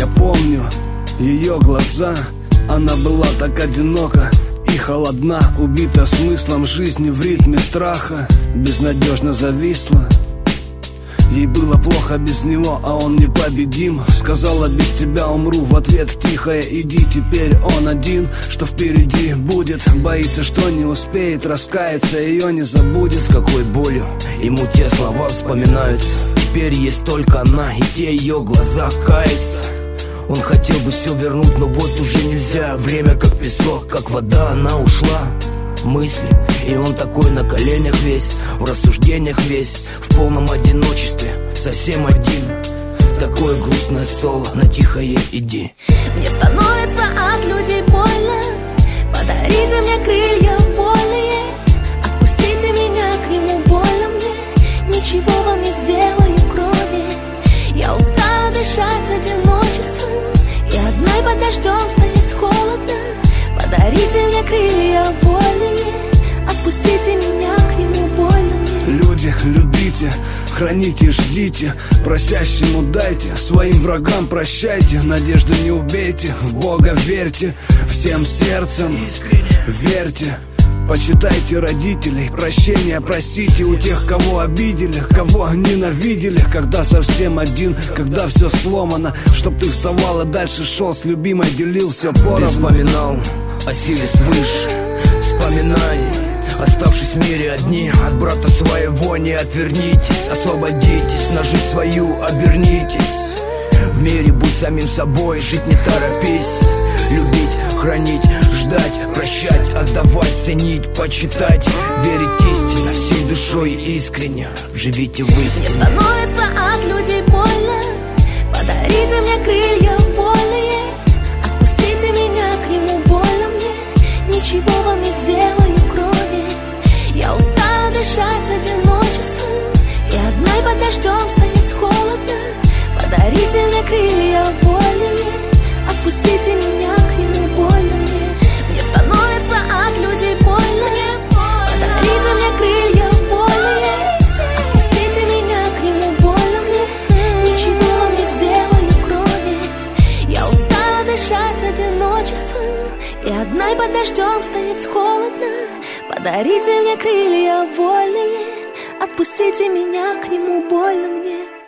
Я помню ее глаза, она была так одинока и холодна, убита смыслом жизни в ритме страха, безнадежно зависла. Ей было плохо без него, а он непобедим. Сказала: без тебя умру, в ответ тихое иди. Теперь он один, что впереди будет. Боится, что не успеет раскаяться, ее не забудет. С какой болью ему те слова вспоминаются. Теперь есть только она и те ее глаза каются. Он хотел бы все вернуть, но вот уже нельзя. Время как песок, как вода, она ушла. Мысли, и он такой на коленях весь, в рассуждениях весь, в полном одиночестве, совсем один. Такое грустное соло, на тихое иди. Мне становится от людей больно. Подарите мне крылья вольные. Отпустите меня, к нему больно мне. Ничего вам не сделаю, кроме. Я устала дышать одиночеством и одной под дождем стоять холодно. Подарите мне крылья вольные. Отпустите меня, к нему больно мне. Люди, любите, храните, ждите. Просящему дайте, своим врагам прощайте. Надежду не убейте, в Бога верьте. Всем сердцем верьте. Почитайте родителей, прощения просите у тех, кого обидели, кого ненавидели. Когда совсем один, когда все сломано, чтоб ты вставал и дальше шел с любимой, делил все поровну. Ты вспоминал о силе свыше, вспоминай, оставшись в мире одни. От брата своего не отвернитесь, освободитесь, на жизнь свою обернитесь. В мире будь самим собой, жить не торопись. Любить, хранить, ждать, прощать, отдавать, ценить, почитать. Верить истинно, всей душой искренне. Живите в истине. Мне становится от людей больно. Подарите мне крылья вольные. Отпустите меня, к нему больно мне. Ничего вам не сделаю, кроме. Я устала дышать одиночеством и одной под дождем стоять холодно. Подарите мне крылья вольные. Отпустите меня, к нему больно мне. Мне становится от людей больно. Подарите мне крылья вольные. Отпустите меня, к нему больно мне. Ничего вам не сделаю, кроме. Я устала дышать одиночеством и одной под дождем стоять холодно. Подарите мне крылья вольные. Отпустите меня, к нему больно мне.